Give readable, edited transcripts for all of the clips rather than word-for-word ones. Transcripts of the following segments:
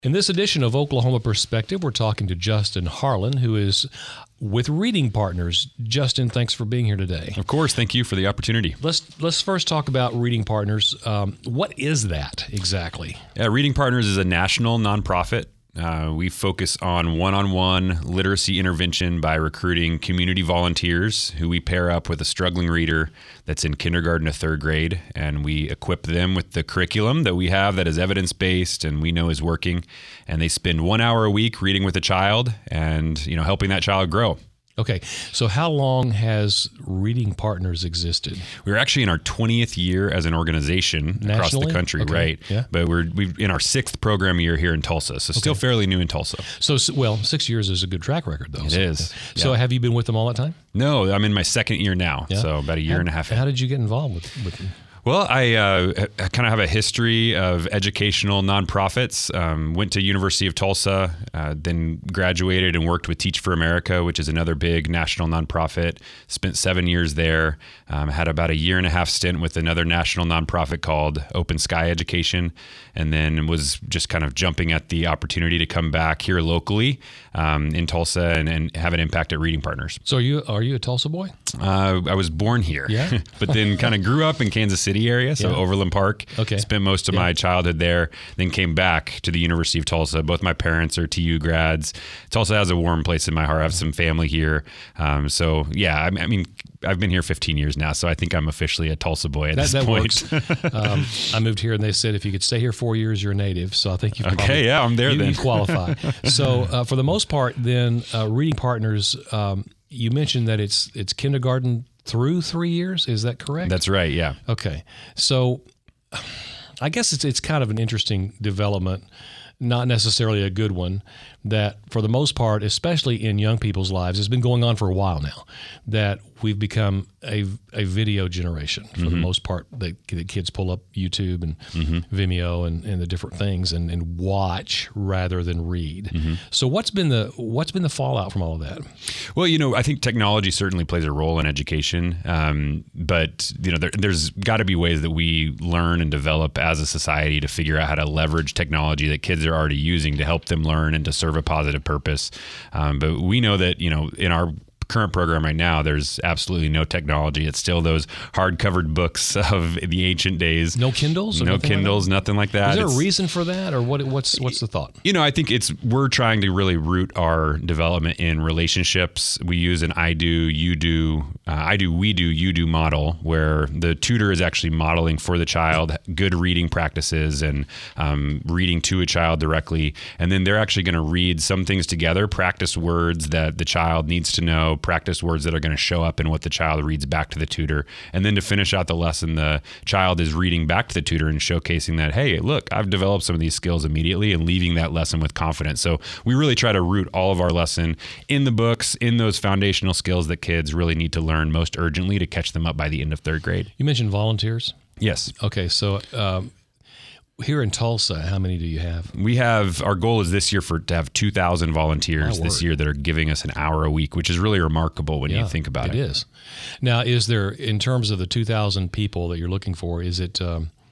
In this edition of Oklahoma Perspective, we're talking to Justin Harlan, who is with Reading Partners. Justin, thanks for being here today. Of course. Thank you for the opportunity. Let's first talk about Reading Partners. What is that exactly? Reading Partners is a national nonprofit. We focus on one-on-one literacy intervention by recruiting community volunteers who we pair up with a struggling reader that's in kindergarten to third grade, and we equip them with the curriculum that we have that is evidence-based and we know is working. And they spend 1 hour a week reading with a child and, helping that child grow. Okay, so how long has Reading Partners existed? We're actually in our 20th year as an organization across the country, okay. Right? Yeah. But we're in our 6th program year here in Tulsa, so still fairly new in Tulsa. So, 6 years is a good track record, though. It is. So, have you been with them all that time? No, I'm in my 2nd year now, so about a year and a half. How did you get involved with them? Well, I kind of have a history of educational nonprofits. Went to University of Tulsa, then graduated and worked with Teach for America, which is another big national nonprofit. Spent 7 years there. Had about a year and a half stint with another national nonprofit called Open Sky Education, and then was just kind of jumping at the opportunity to come back here locally in Tulsa and have an impact at Reading Partners. So are you a Tulsa boy? I was born here, but then kind of grew up in Kansas City area, so Overland Park. Okay. Spent most of my childhood there, then came back to the University of Tulsa. Both my parents are TU grads. Tulsa has a warm place in my heart. I have some family here. I mean, I've been here 15 years now, so I think I'm officially a Tulsa boy at this point. Works. I moved here and they said if you could stay here 4 years, you're a native. So I think you I'm there then. You qualify. So for the most part, then Reading Partners, you mentioned that it's kindergarten through 3 years. Is that correct? That's right. Yeah. Okay. So I guess it's kind of an interesting development, not necessarily a good one, that for the most part, especially in young people's lives, has been going on for a while now, that we've become a video generation for the most part. The kids pull up YouTube and Vimeo and the different things and watch rather than read. So what's been the fallout from all of that? Well, I think technology certainly plays a role in education, but there's got to be ways that we learn and develop as a society to figure out how to leverage technology that kids are already using to help them learn and to serve a positive purpose. But we know that in our current program right now, there's absolutely no technology. It's still those hard-covered books of the ancient days. No Kindles? No Kindles, nothing like that. Is there a reason for that, or what's the thought? I think we're trying to really root our development in relationships. We use an I do, you do, we do, you do model, where the tutor is actually modeling for the child good reading practices and reading to a child directly. And then they're actually going to read some things together, practice words that the child needs to know, practice words that are going to show up in what the child reads back to the tutor. And then to finish out the lesson, the child is reading back to the tutor and showcasing that, hey, look, I've developed some of these skills immediately, and leaving that lesson with confidence. So we really try to root all of our lesson in the books, in those foundational skills that kids really need to learn most urgently to catch them up by the end of 3rd grade. You mentioned volunteers? Yes. Okay, so here in Tulsa, how many do you have? Our goal is this year to have 2,000 volunteers this year that are giving us an hour a week, which is really remarkable when you think about it. It is. Now, is there, in terms of the 2,000 people that you're looking for, is it,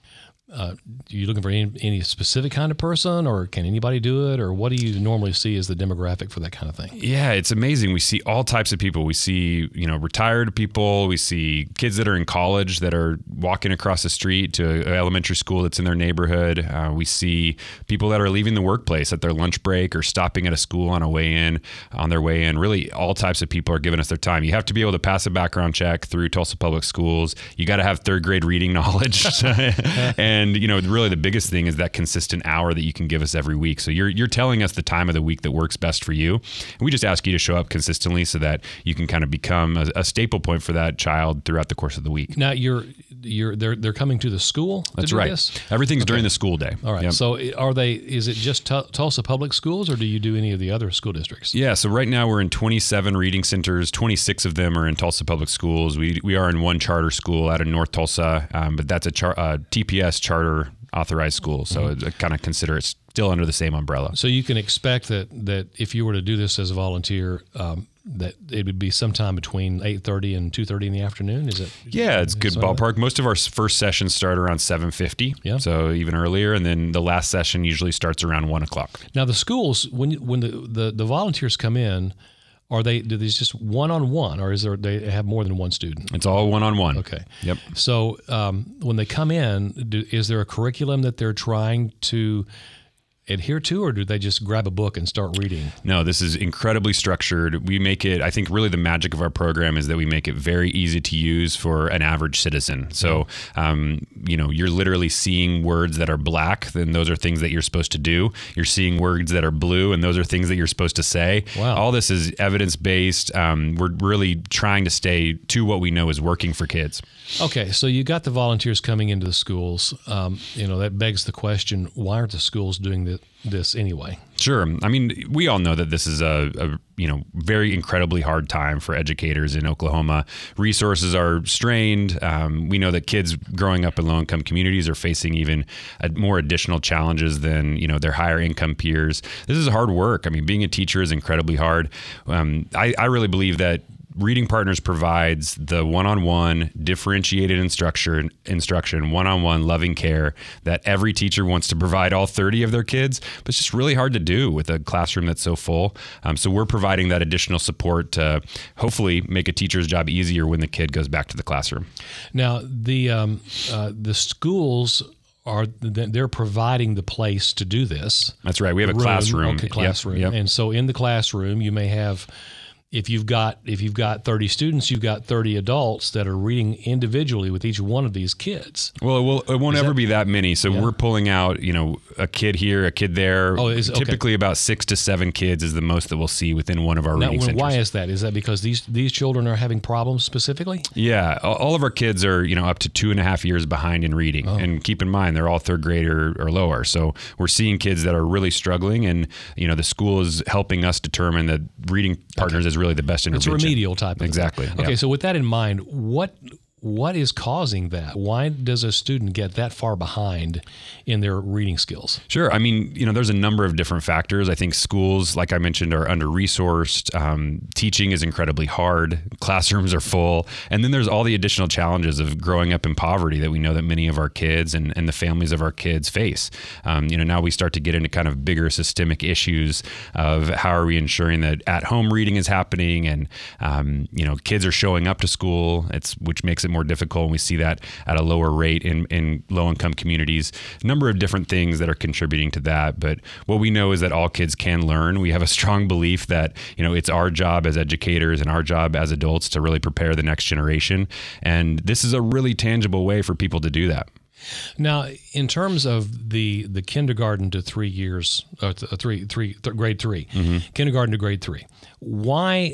you looking for any specific kind of person, or can anybody do it, or what do you normally see as the demographic for that kind of thing? Yeah, it's amazing. We see all types of people. We see, retired people. We see kids that are in college that are walking across the street to an elementary school that's in their neighborhood. We see people that are leaving the workplace at their lunch break or stopping at a school on their way in. Really, all types of people are giving us their time. You have to be able to pass a background check through Tulsa Public Schools. You got to have 3rd grade reading knowledge. And, really the biggest thing is that consistent hour that you can give us every week. So you're telling us the time of the week that works best for you. And we just ask you to show up consistently so that you can kind of become a staple point for that child throughout the course of the week. Now they're coming to the school to That's do right. this? Everything's during the school day. All right. Yep. So is it just Tulsa Public Schools, or do you do any of the other school districts? Yeah. So right now we're in 27 reading centers. 26 of them are in Tulsa Public Schools. We are in one charter school out of North Tulsa, but that's a TPS charter authorized school. So I kind of consider it still under the same umbrella. So you can expect that if you were to do this as a volunteer, that it would be sometime between 8:30 and 2:30 in the afternoon. Is it? Yeah, it's good ballpark. Most of our first sessions start around 7:50, so even earlier, and then the last session usually starts around 1 o'clock. Now the schools, when the volunteers come in, do these just one-on-one, or they have more than one student? It's all one-on-one. Okay. Yep. So when they come in, is there a curriculum that they're trying to adhere to, or do they just grab a book and start reading? No, this is incredibly structured. We make it, I think really the magic of our program is that we make it very easy to use for an average citizen. So, you're literally seeing words that are black, then those are things that you're supposed to do. You're seeing words that are blue, and those are things that you're supposed to say. Wow. All this is evidence-based. We're really trying to stay to what we know is working for kids. Okay, so you got the volunteers coming into the schools. That begs the question, why aren't the schools doing this anyway? Sure. I mean, we all know that this is a very incredibly hard time for educators in Oklahoma. Resources are strained. We know that kids growing up in low-income communities are facing even more additional challenges than, their higher income peers. This is hard work. I mean, being a teacher is incredibly hard. I really believe that Reading Partners provides the one-on-one differentiated instruction, one-on-one loving care that every teacher wants to provide all 30 of their kids, but it's just really hard to do with a classroom that's so full. So we're providing that additional support to hopefully make a teacher's job easier when the kid goes back to the classroom. Now, the schools they're providing the place to do this. That's right. We have a classroom. Okay, classroom. Yep. And so in the classroom, you may have, if you've got 30 students, you've got 30 adults that are reading individually with each one of these kids. Well, it won't ever be that many. So we're pulling out, a kid here, a kid there. Typically about 6 to 7 kids is the most that we'll see within one of our reading centers. Why is that? Is that because these children are having problems specifically? Yeah. All of our kids are, up to 2.5 years behind in reading. Oh. And keep in mind, they're all third grade or lower. So we're seeing kids that are really struggling, and, the school is helping us determine that Reading Partners is really the best intervention. It's a remedial type of Exactly. thing. Okay, so with that in mind, what is causing that? Why does a student get that far behind in their reading skills? Sure. I mean, there's a number of different factors. I think schools, like I mentioned, are under-resourced. Teaching is incredibly hard. Classrooms are full. And then there's all the additional challenges of growing up in poverty that we know that many of our kids and the families of our kids face. Now we start to get into kind of bigger systemic issues of how are we ensuring that at-home reading is happening, and, kids are showing up to school, which makes it more difficult, and we see that at a lower rate in low-income communities. A number of different things that are contributing to that, but what we know is that all kids can learn. We have a strong belief that it's our job as educators and our job as adults to really prepare the next generation, and this is a really tangible way for people to do that. Now, in terms of the kindergarten to 3 years, grade 3, kindergarten to grade 3, why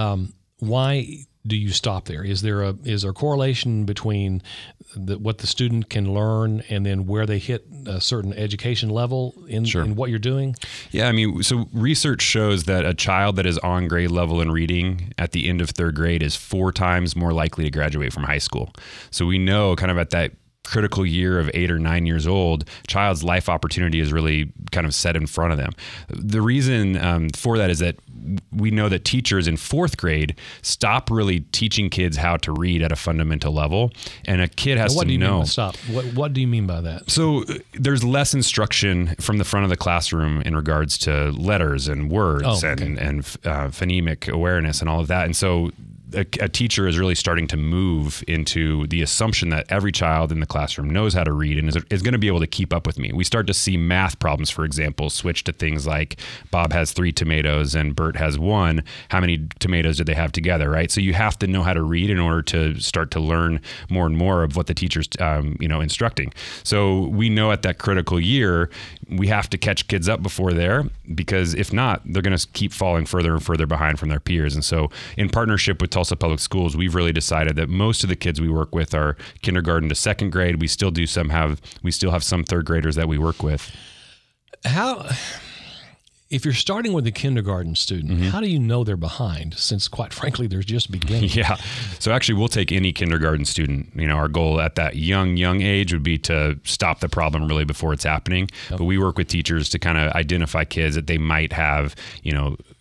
do you stop there? Is there a correlation between what the student can learn and then where they hit a certain education level in what you're doing? Yeah, I mean, so research shows that a child that is on grade level in reading at the end of third grade is 4 times more likely to graduate from high school. So we know kind of at that critical year of 8 or 9 years old, child's life opportunity is really kind of set in front of them. The reason for that is that we know that teachers in 4th grade stop really teaching kids how to read at a fundamental level, and a kid has to know. What do you mean by stop? What do you mean by that? So there's less instruction from the front of the classroom in regards to letters and words and phonemic awareness and all of that, and so a teacher is really starting to move into the assumption that every child in the classroom knows how to read and is going to be able to keep up with me. We start to see math problems, for example, switch to things like Bob has 3 tomatoes and Bert has 1. How many tomatoes did they have together, right? So you have to know how to read in order to start to learn more and more of what the teacher's instructing. So we know at that critical year, we have to catch kids up before there, because if not, they're going to keep falling further and further behind from their peers. And so in partnership with Tulsa Public Schools, we've really decided that most of the kids we work with are kindergarten to 2nd grade. We still have some 3rd graders that we work with. If you're starting with a kindergarten student, how do you know they're behind, since quite frankly, they're just beginning? Yeah. So actually, we'll take any kindergarten student. Our goal at that young age would be to stop the problem really before it's happening. But we work with teachers to kind of identify kids that they might have,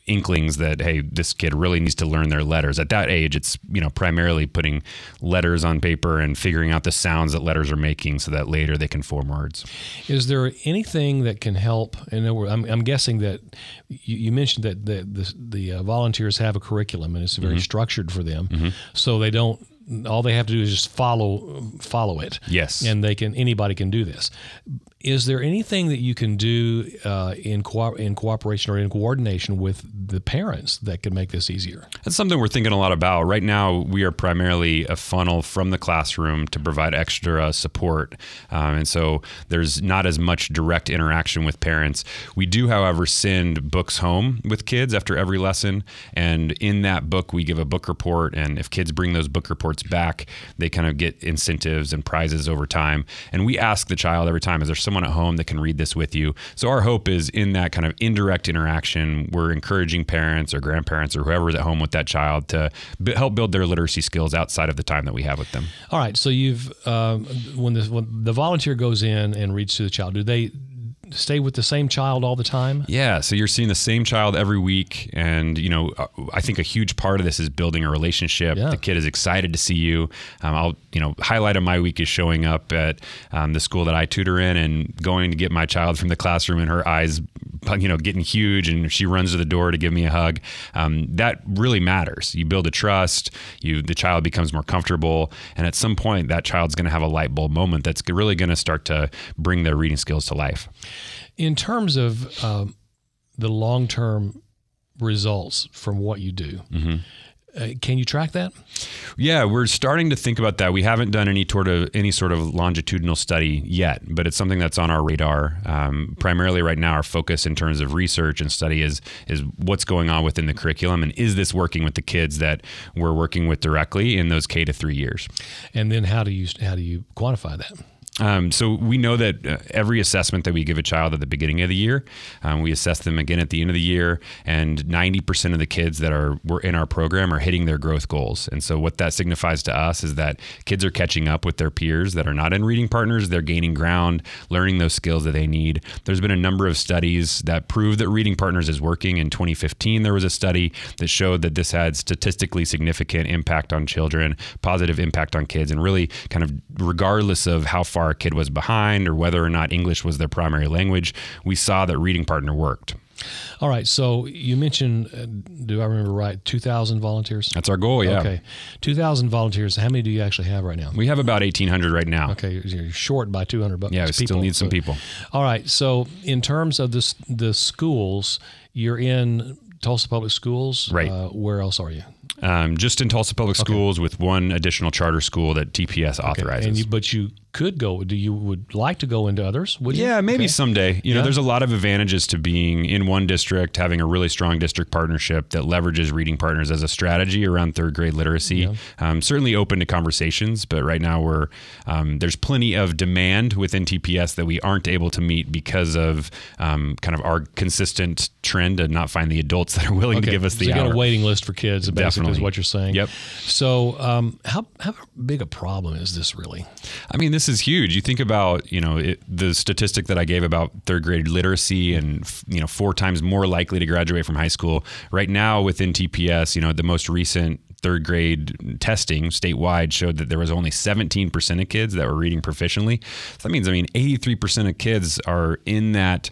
inklings that, hey, this kid really needs to learn their letters. At that age, it's, primarily putting letters on paper and figuring out the sounds that letters are making so that later they can form words. Is there anything that can help? And I'm guessing that you mentioned that the volunteers have a curriculum and it's very structured for them, so they don't. All they have to do is just follow it. Yes, and anybody can do this. Is there anything that you can do in cooperation or in coordination with the parents that could make this easier? That's something we're thinking a lot about. Right now, we are primarily a funnel from the classroom to provide extra support. And so there's not as much direct interaction with parents. We do, however, send books home with kids after every lesson. And in that book, we give a book report. And if kids bring those book reports back, they kind of get incentives and prizes over time. And we ask the child every time, is there someone at home that can read this with you? So our hope is in that kind of indirect interaction, we're encouraging parents or grandparents or whoever is at home with that child to help build their literacy skills outside of the time that we have with them. All right. So you've when the volunteer goes in and reads to the child, do they stay with the same child all the time? Yeah, so you're seeing the same child every week, and I think a huge part of this is building a relationship. Yeah. The kid is excited to see you. I'll highlight of my week is showing up at the school that I tutor in and going to get my child from the classroom, and her eyes getting huge, and she runs to the door to give me a hug. That really matters. You build a trust, the child becomes more comfortable, and at some point that child's going to have a light bulb moment that's really going to start to bring their reading skills to life. In terms of the long-term results from what you do, can you track that? Yeah, we're starting to think about that. We haven't done any sort of longitudinal study yet, but it's something that's on our radar. Primarily right now, our focus in terms of research and study is what's going on within the curriculum, and is this working with the kids that we're working with directly in those K to 3 years? And then how do you quantify that? So we know that every assessment that we give a child at the beginning of the year, we assess them again at the end of the year, and 90% of the kids that were in our program are hitting their growth goals. And so what that signifies to us is that kids are catching up with their peers that are not in reading partners. They're gaining ground, learning those skills that they need. There's been a number of studies that prove that reading partners is working. In 2015, there was a study that showed that this had statistically significant impact on children, positive impact on kids, and really kind of regardless of how far a kid was behind or whether or not English was their primary language, we saw that reading partner worked. All right. So you mentioned, do I remember right, 2,000 volunteers? That's our goal, yeah. Okay. 2,000 volunteers. How many do you actually have right now? We have about 1,800 right now. Okay. You're short by 200 people. Yeah, we still need some people. All right. So in terms of the schools, you're in Tulsa Public Schools. Right. Where else are you? Just in Tulsa Public Schools with one additional charter school that TPS authorizes. But you could go. You would like to go into others? Would you? Yeah, maybe someday. You know, there's a lot of advantages to being in one district, having a really strong district partnership that leverages reading partners as a strategy around third grade literacy. Yeah. Certainly open to conversations, but right now there's plenty of demand within TPS that we aren't able to meet because of kind of our consistent trend to not find the adults that are willing to give us the hour. You got a waiting list for kids, basically, is what you're saying. Yep. So how big a problem is this really? I mean, this is huge. You think about, the statistic that I gave about third grade literacy and, 4 times more likely to graduate from high school. Right now within TPS, the most recent third grade testing statewide showed that there was only 17% of kids that were reading proficiently. So that means, 83% of kids are in that,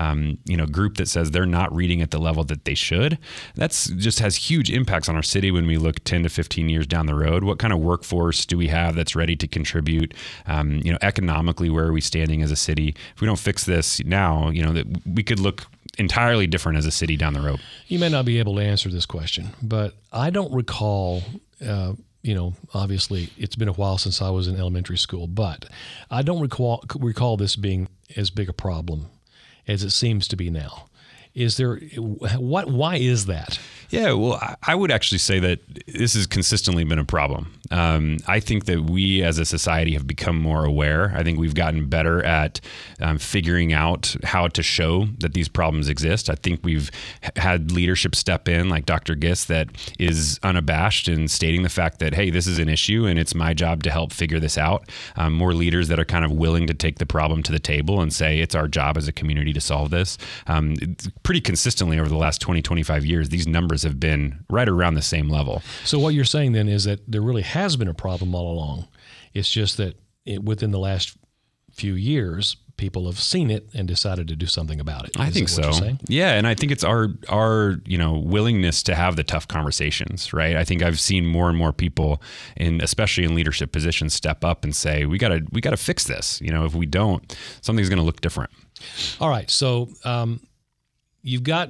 group that says they're not reading at the level that they should. That's just has huge impacts on our city when we look 10 to 15 years down the road. What kind of workforce do we have that's ready to contribute? Economically, where are we standing as a city? If we don't fix this now, that we could look entirely different as a city down the road. You may not be able to answer this question, but I don't recall, obviously it's been a while since I was in elementary school, but I don't recall this being as big a problem as it seems to be now. Why is that? Yeah, well, I would actually say that this has consistently been a problem. I think that we as a society have become more aware. I think we've gotten better at figuring out how to show that these problems exist. I think we've had leadership step in, like Dr. Giss, that is unabashed in stating the fact that, hey, this is an issue and it's my job to help figure this out. More leaders that are kind of willing to take the problem to the table and say it's our job as a community to solve this. Pretty consistently over the last 20, 25 years, these numbers have been right around the same level. So what you're saying then is that there really has been a problem all along. It's just that within the last few years, people have seen it and decided to do something about it. I think so. Yeah, and I think it's our willingness to have the tough conversations, right? I think I've seen more and more people, especially in leadership positions, step up and say, we got to fix this. If we don't, something's going to look different. All right, so you've got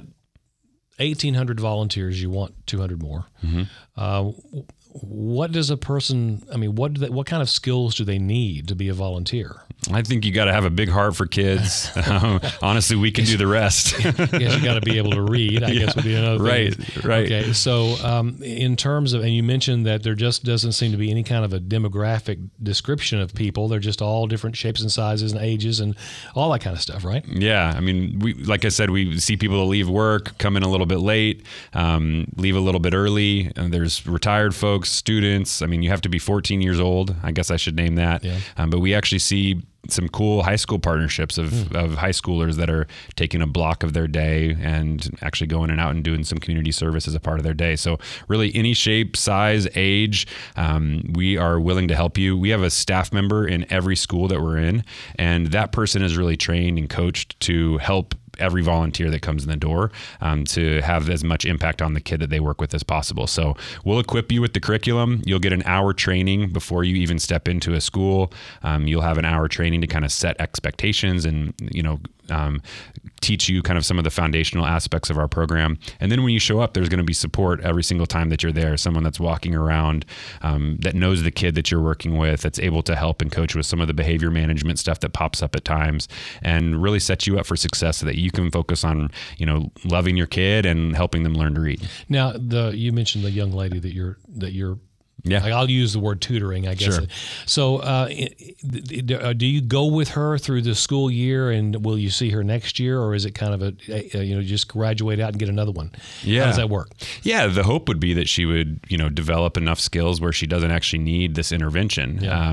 1,800 volunteers. You want 200 more. Mm-hmm. What does a person? I mean, what kind of skills do they need to be a volunteer? I think you got to have a big heart for kids. Honestly, we can do the rest. I guess you got to be able to read. I guess would be another thing. Right. Okay. So, in terms of, and you mentioned that there just doesn't seem to be any kind of a demographic description of people. They're just all different shapes and sizes and ages and all that kind of stuff, right? Yeah. I mean, like I said, we see people that leave work, come in a little bit late, leave a little bit early. And there's retired folks, students. I mean, you have to be 14 years old. I guess I should name that. Yeah. But we actually see some cool high school partnerships of high schoolers that are taking a block of their day and actually going out and doing some community service as a part of their day. So really any shape, size, age, we are willing to help you. We have a staff member in every school that we're in, and that person is really trained and coached to help every volunteer that comes in the door to have as much impact on the kid that they work with as possible. So we'll equip you with the curriculum. You'll get an hour training before you even step into a school. You'll have an hour training to kind of set expectations and, teach you kind of some of the foundational aspects of our program. And then when you show up, there's going to be support every single time that you're there. Someone that's walking around, that knows the kid that you're working with, that's able to help and coach with some of the behavior management stuff that pops up at times and really set you up for success so that you can focus on, loving your kid and helping them learn to read. Now, you mentioned the young lady that you're yeah. Like I'll use the word tutoring, I guess. Sure. So do you go with her through the school year, and will you see her next year, or is it kind of just graduate out and get another one? Yeah. How does that work? Yeah, the hope would be that she would, develop enough skills where she doesn't actually need this intervention. Yeah.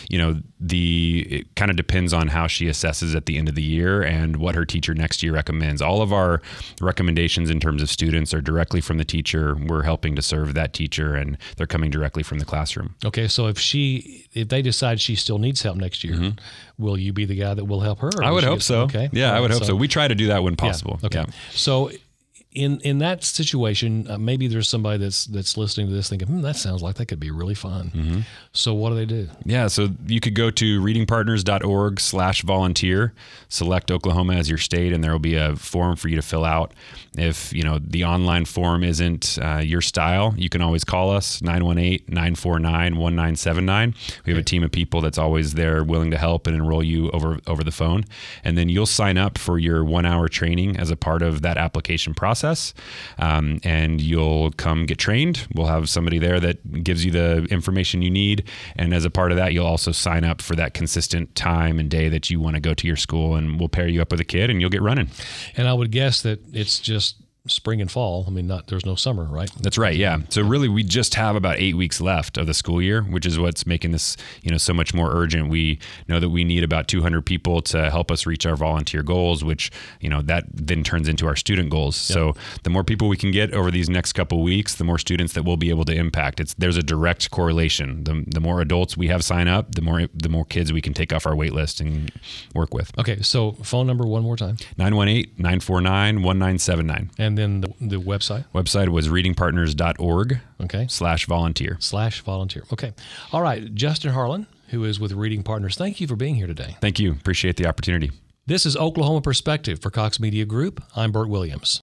It kind of depends on how she assesses at the end of the year and what her teacher next year recommends. All of our recommendations in terms of students are directly from the teacher. We're helping to serve that teacher, and they're coming directly from the classroom. Okay, so if they decide she still needs help next year, mm-hmm. will you be the guy that will help her? I would hope so. Okay. Yeah, I would hope so. We try to do that when possible. Yeah. Okay. Yeah. So in that situation, maybe there's somebody that's listening to this thinking, that sounds like that could be really fun. Mm-hmm. So what do they do? Yeah, so you could go to readingpartners.org/volunteer, select Oklahoma as your state, and there will be a form for you to fill out. If the online form isn't your style, you can always call us, 918-949-1979. We have a team of people that's always there willing to help and enroll you over the phone. And then you'll sign up for your 1-hour training as a part of that application process. And you'll come get trained. We'll have somebody there that gives you the information you need. And as a part of that, you'll also sign up for that consistent time and day that you want to go to your school, and we'll pair you up with a kid and you'll get running. And I would guess that it's just spring and fall. I mean, there's no summer, right? That's right. Yeah. So really, we just have about 8 weeks left of the school year, which is what's making this, so much more urgent. We know that we need about 200 people to help us reach our volunteer goals, which, that then turns into our student goals. Yep. So the more people we can get over these next couple of weeks, the more students that we'll be able to impact. There's a direct correlation. The more adults we have sign up, the more kids we can take off our wait list and work with. Okay. So phone number one more time. 918-949-1979. And then the website? Website was readingpartners.org. Okay. /volunteer. /volunteer. Okay. All right. Justin Harlan, who is with Reading Partners, thank you for being here today. Thank you. Appreciate the opportunity. This is Oklahoma Perspective for Cox Media Group. I'm Bert Williams.